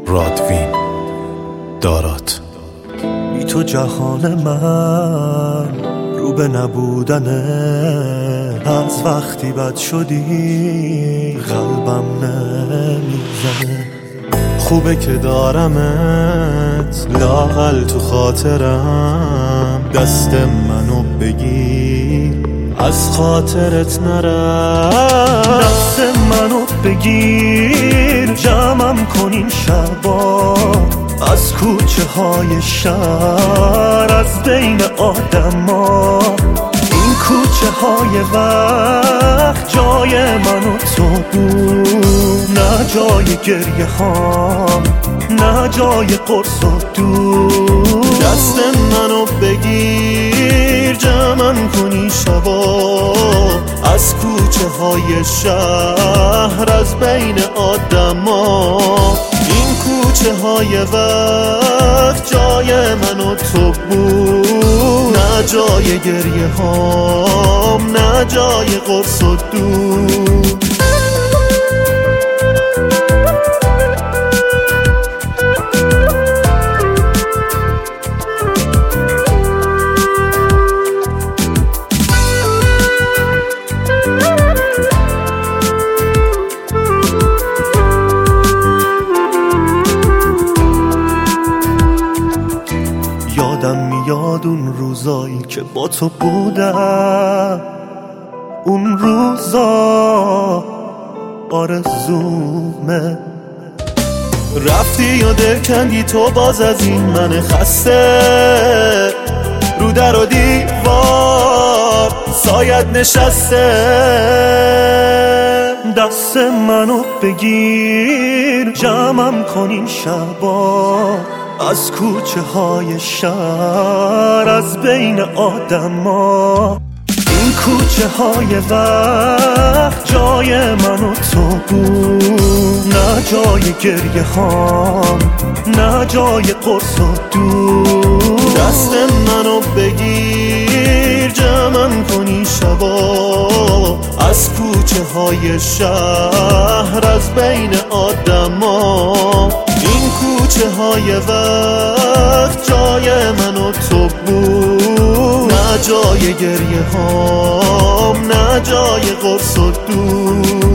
رادوین دارات. بی تو جهان من رو به نبودنه، از وقتی بد شدی قلبم نمیزنه. خوبه که دارمت لااقل تو خاطرم، دست منو بگیر از خاطرت نرم. دست منو بگیر جمعم کن این شبا، از کوچه های شهر، از بین آدما. این کوچه های وقت جای من و تو بود، نه جای گریه هام، نه جای قرص و دود. دست منو بگیر جمعم کنی شبا، از کوچه های شهر، از بین آدما. این کوچه های وقت جای من و تو بود، نه جای گریه هام، نه جای قرص و دود. یادم میاد اون روزایی که با تو بودم، اون روزا آرزومه. رفتی و دل کندی تو باز از این من خسته، رو در و دیوار سایت نشسته. دست منو بگیر جمعم کن این شبا، از کوچه های شهر، از بین آدما. این کوچه های وقت جای من و تو بود، نه جای گریه هام، نه جای قرص و دود. دست منو بگیر جمعم کنی شبا، از کوچه های شهر، از بین آدما. این کوچه های وقت جای من و تو بود، نه جای گریه هام، نه جای قرص و دود.